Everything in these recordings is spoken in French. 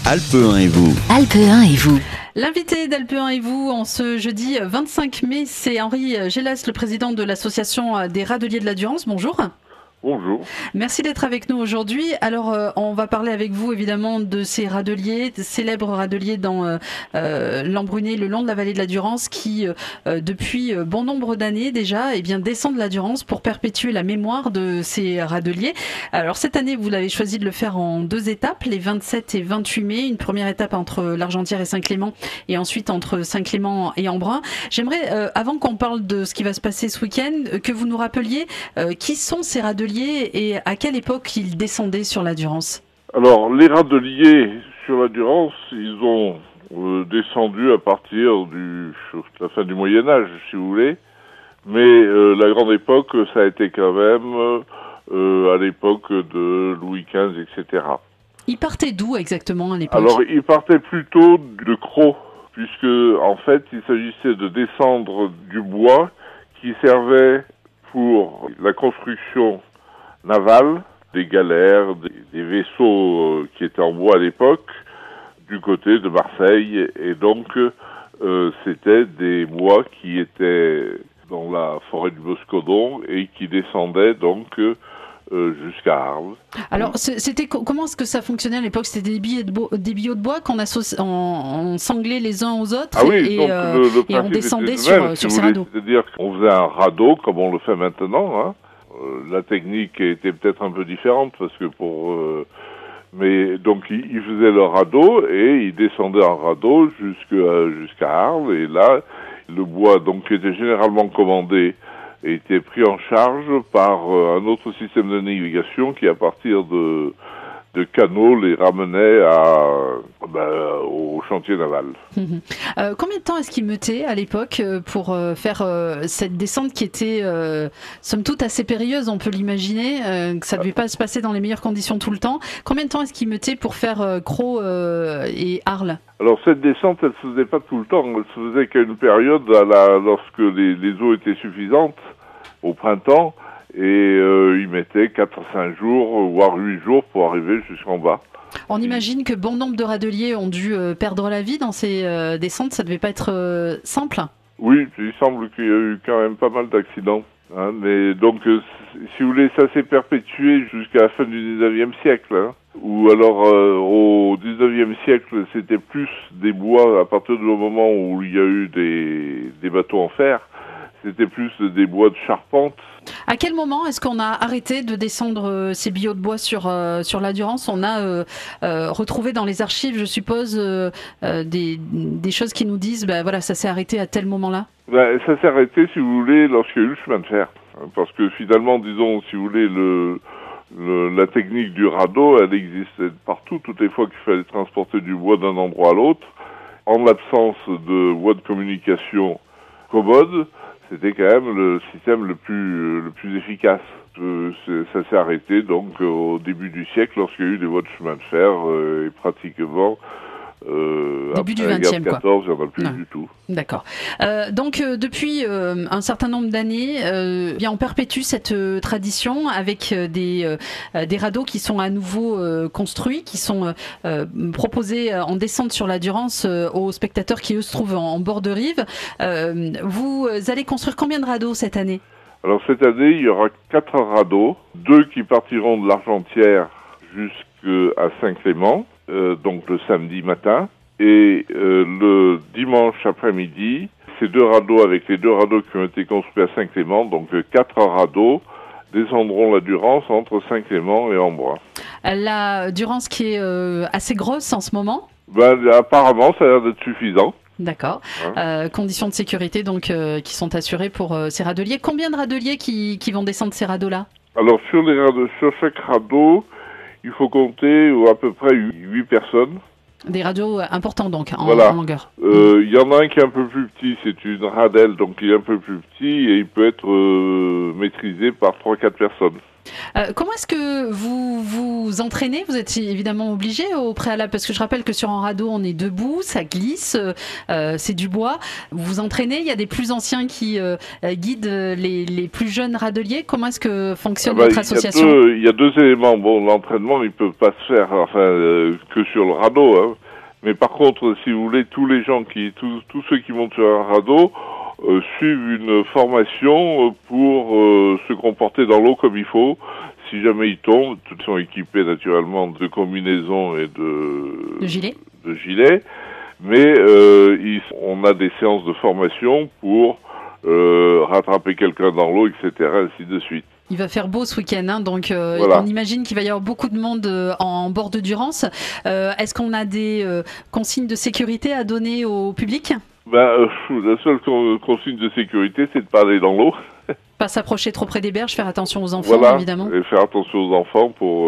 Alpe 1 et vous. Alpe 1 et vous. L'invité d'Alpe 1 et vous en ce jeudi 25 mai, c'est Henri Gélas, le président de l'association des Radeliers de la Durance. Bonjour. Bonjour. Merci d'être avec nous aujourd'hui. Alors, on va parler avec vous évidemment de ces radeliers, de célèbres radeliers dans l'Embruné, le long de la vallée de la Durance, qui depuis bon nombre d'années déjà, descendent la Durance pour perpétuer la mémoire de ces radeliers. Alors cette année, vous l'avez choisi de le faire en 2 étapes, les 27 et 28 mai. Une première étape entre l'Argentière et Saint-Clément, et ensuite entre Saint-Clément et Embrun. J'aimerais, avant qu'on parle de ce qui va se passer ce week-end, que vous nous rappeliez qui sont ces radeliers et à quelle époque ils descendaient sur la Durance. Alors, les radeliers sur la Durance, ils ont descendu à partir de la fin du Moyen-Âge, si vous voulez. Mais la grande époque, ça a été quand même à l'époque de Louis XV, etc. Ils partaient d'où exactement à l'époque? Alors, ils partaient plutôt de Crau, puisque en fait, il s'agissait de descendre du bois qui servait pour la construction navale, des galères, des vaisseaux qui étaient en bois à l'époque, du côté de Marseille. Et donc, c'était des bois qui étaient dans la forêt du Boscodon et qui descendaient donc jusqu'à Arles. Alors, comment est-ce que ça fonctionnait à l'époque? C'était des billots de bois qu'on on sanglait les uns aux autres et on descendait sur ces radeaux. C'est-à-dire qu'on faisait un radeau comme on le fait maintenant, hein. La technique était peut-être un peu différente parce que mais donc ils faisaient leur radeau et ils descendaient en radeau jusqu'à Arles, et là le bois donc qui était généralement commandé était pris en charge par un autre système de navigation qui, à partir de canaux, les ramenait au chantier naval. Combien de temps est-ce qu'ils mettaient à l'époque pour faire cette descente qui était somme toute assez périlleuse, on peut l'imaginer, que ça ne devait pas se passer dans les meilleures conditions tout le temps. Combien de temps est-ce qu'ils mettaient pour faire Crau et Arles? Alors cette descente, elle se faisait pas tout le temps, elle se faisait qu'à une période lorsque les eaux étaient suffisantes, au printemps, et ils mettaient 4-5 jours, voire 8 jours pour arriver jusqu'en bas. On imagine que bon nombre de radeliers ont dû perdre la vie dans ces descentes, ça devait pas être simple? Oui, il semble qu'il y a eu quand même pas mal d'accidents. Hein, mais donc, si vous voulez, ça s'est perpétué jusqu'à la fin du 19e siècle. Hein, ou alors, au 19e siècle, c'était plus des bois, à partir du moment où il y a eu des bateaux en fer, c'était plus des bois de charpente. À quel moment est-ce qu'on a arrêté de descendre ces billots de bois sur la Durance? On a retrouvé dans les archives, je suppose, des choses qui nous disent, voilà, ça s'est arrêté à tel moment-là. Ça s'est arrêté, si vous voulez, lorsqu'il y a eu le chemin de fer. Parce que finalement, disons, si vous voulez, la technique du radeau, elle existait partout, toutes les fois qu'il fallait transporter du bois d'un endroit à l'autre. En l'absence de voies de communication commodes, c'était quand même le système le plus efficace. Ça s'est arrêté donc au début du siècle, lorsqu'il y a eu des voies de chemin de fer, et pratiquement début du après 20e, la guerre de 14, il n'y en a plus du tout. D'accord. Donc depuis un certain nombre d'années, on perpétue cette tradition avec des radeaux qui sont à nouveau construits, qui sont proposés en descente sur la Durance aux spectateurs qui eux se trouvent en bord de rive. Vous allez construire combien de radeaux cette année? Alors cette année, il y aura 4 radeaux, 2 qui partiront de l'Argentière jusqu'à Saint-Clément, donc le samedi matin, et le dimanche après-midi, ces 2 radeaux avec les 2 radeaux qui ont été construits à Saint-Clément, donc 4 radeaux descendront la Durance entre Saint-Clément et Embrun. La Durance qui est assez grosse en ce moment? Apparemment, ça a l'air d'être suffisant. D'accord. Conditions de sécurité donc qui sont assurées pour ces radeliers. Combien de radeliers qui vont descendre ces radeaux-là? Alors sur chaque radeau, il faut compter à peu près 8 personnes. Des radeaux importants donc en longueur. Il y en a un qui est un peu plus petit, c'est une radelle, donc il est un peu plus petit et il peut être maîtrisé par 3-4 personnes. Comment est-ce que vous vous entraînez? Vous êtes évidemment obligé au préalable, parce que je rappelle que sur un radeau, on est debout, ça glisse, c'est du bois. Vous vous entraînez, il y a des plus anciens qui guident les plus jeunes radeliers. Comment est-ce que fonctionne votre association? Il y a deux éléments. Bon, l'entraînement, il peut pas se faire que sur le radeau, hein. Mais par contre, si vous voulez, tous ceux qui montent sur un radeau suivent une formation pour se comporter dans l'eau comme il faut. Si jamais ils tombent, tous sont équipés naturellement de combinaisons et de gilets. Mais on a des séances de formation pour rattraper quelqu'un dans l'eau, etc., ainsi de suite. Il va faire beau ce week-end, hein, donc voilà. On imagine qu'il va y avoir beaucoup de monde en bord de Durance. Est-ce qu'on a des consignes de sécurité à donner au public? La seule consigne de sécurité, c'est de pas aller dans l'eau. Pas s'approcher trop près des berges, faire attention aux enfants, évidemment. Et faire attention aux enfants pour...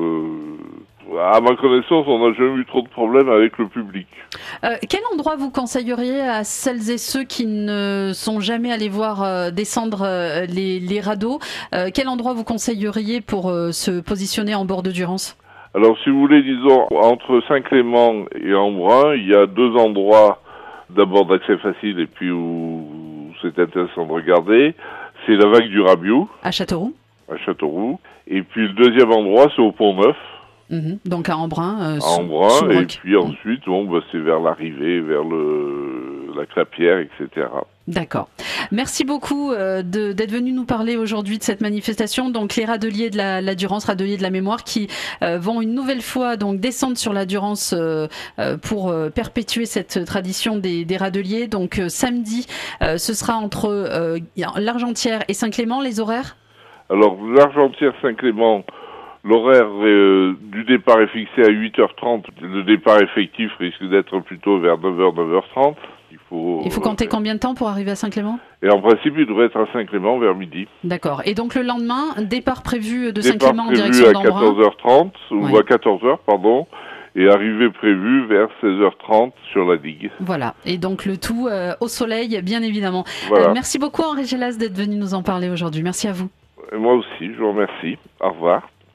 À ma connaissance, on n'a jamais eu trop de problèmes avec le public. Quel endroit vous conseilleriez à celles et ceux qui ne sont jamais allés voir descendre les radeaux? Quel endroit vous conseilleriez pour se positionner en bord de Durance? Alors, si vous voulez, disons, entre Saint-Clément et Embrun, il y a deux endroits d'abord d'accès facile et puis où c'est intéressant de regarder. C'est la vague du Rabiou. À Châteauroux. À Châteauroux. Et puis le deuxième endroit, c'est au Pont-Neuf. Donc à Embrun. À Embrun, et puis ensuite, c'est vers l'arrivée, vers la Clapière, etc. D'accord. Merci beaucoup d'être venu nous parler aujourd'hui de cette manifestation. Donc les radeliers de la Durance, radeliers de la mémoire, qui vont une nouvelle fois donc descendre sur la Durance pour perpétuer cette tradition des radeliers. Donc samedi, ce sera entre l'Argentière et Saint-Clément. Les horaires? Alors l'Argentière, Saint-Clément. L'horaire du départ est fixé à 8h30. Le départ effectif risque d'être plutôt vers 9h, 9h30. Il faut compter combien de temps pour arriver à Saint-Clément? Et en principe, il devrait être à Saint-Clément vers midi. D'accord. Et donc le lendemain, départ prévu de Saint-Clément en direction d'Embrun? Départ prévu à 14h30, ou à 14h, pardon, et arrivée prévue vers 16h30 sur la digue. Voilà. Et donc le tout au soleil, bien évidemment. Voilà. Merci beaucoup Henri Gélas d'être venu nous en parler aujourd'hui. Merci à vous. Et moi aussi, je vous remercie. Au revoir.